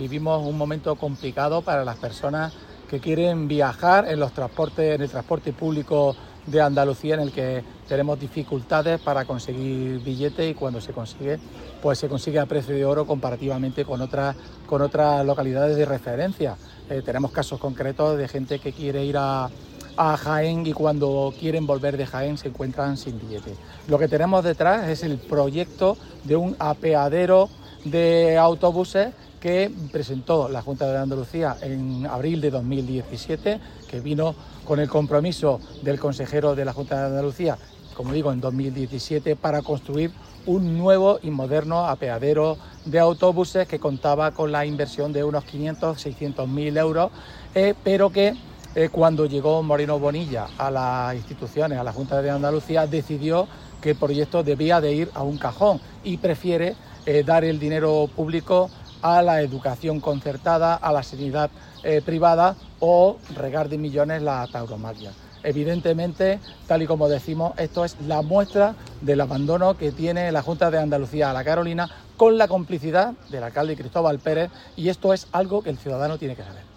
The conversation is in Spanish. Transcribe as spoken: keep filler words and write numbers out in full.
vivimos un momento complicado para las personas que quieren viajar en los transportes, en el transporte público de Andalucía, en el que tenemos dificultades para conseguir billetes, y cuando se consigue, pues se consigue a precio de oro comparativamente con otras, con otras localidades de referencia. Eh, tenemos casos concretos de gente que quiere ir a, a Jaén y cuando quieren volver de Jaén se encuentran sin billete. Lo que tenemos detrás es el proyecto de un apeadero de autobuses que presentó la Junta de Andalucía en abril de dos mil diecisiete, que vino con el compromiso del consejero de la Junta de Andalucía, como digo, en dos mil diecisiete, para construir un nuevo y moderno apeadero de autobuses que contaba con la inversión de unos quinientos, seiscientos mil euros, eh, pero que eh, cuando llegó Moreno Bonilla a las instituciones, a la Junta de Andalucía, decidió que el proyecto debía de ir a un cajón y prefiere eh, dar el dinero público a la educación concertada, a la sanidad eh, privada, o regar de millones la tauromaquia. Evidentemente, tal y como decimos, esto es la muestra del abandono que tiene la Junta de Andalucía a la Carolina, con la complicidad del alcalde Cristóbal Pérez, y esto es algo que el ciudadano tiene que saber.